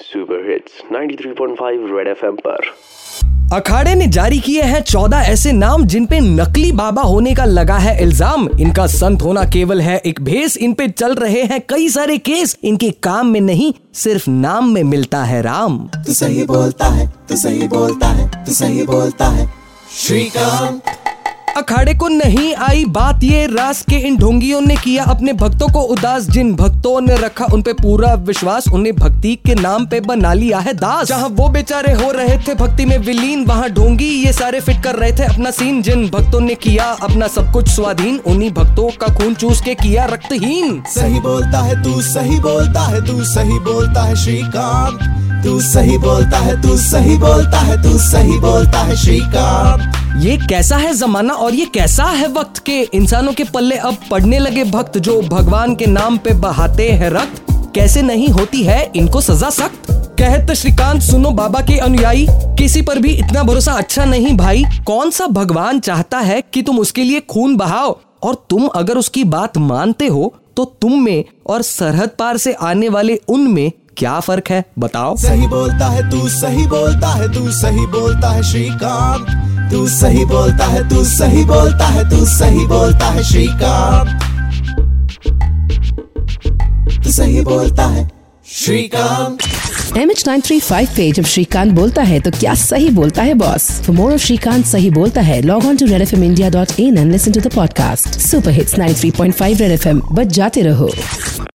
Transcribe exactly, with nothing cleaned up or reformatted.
Super hits ninety three point five red FM पर। अखाड़े ने जारी किए हैं चौदह ऐसे नाम जिन पे नकली बाबा होने का लगा है इल्जाम। इनका संत होना केवल है एक भेस, इन पे चल रहे हैं कई सारे केस। इनके काम में नहीं सिर्फ नाम में मिलता है राम। तू सही बोलता है, तू सही बोलता है, तू सही बोलता है श्रीकांत। अखाड़े को नहीं आई बात ये रास के इन ढोंगियों ने किया अपने भक्तों को उदास। जिन भक्तों ने रखा उन पे पूरा विश्वास, उन्हें भक्ति के नाम पे बना लिया है दास। जहां वो बेचारे हो रहे थे भक्ति में विलीन, वहां ढोंगी ये सारे फिट कर रहे थे अपना सीन। जिन भक्तों ने किया अपना सब कुछ स्वाधीन, उन्हीं भक्तों का खून चूस के किया रक्तहीन। सही बोलता है तू, सही बोलता है तू, सही बोलता है श्रीकांत। तू सही बोलता है, तू सही बोलता है, तू सही बोलता है श्रीकांत। ये कैसा है जमाना और ये कैसा है वक्त के इंसानों के पल्ले अब पड़ने लगे भक्त, जो भगवान के नाम पे बहाते हैं रक्त। कैसे नहीं होती है इनको सजा सख्त। कहते श्रीकांत सुनो बाबा के अनुयायी, किसी पर भी इतना भरोसा अच्छा नहीं भाई। कौन सा भगवान चाहता है कि तुम उसके लिए खून बहाओ, और तुम अगर उसकी बात मानते हो तो तुम में और सरहद पार से आने वाले उनमें क्या फर्क है बताओ। सही बोलता है तू, सही बोलता है तू, सही बोलता है श्रीकांत। तू सही बोलता है, तू सही बोलता है, तू सही बोलता है श्रीकांत। तू सही बोलता है Shrikant. M H nine three five पे जब श्रीकांत बोलता है तो क्या सही बोलता है boss. For more of Shrikant सही बोलता है log on to red F M India dot in and listen to the podcast. Super hits ninety three point five red F M, बच जाते रहो।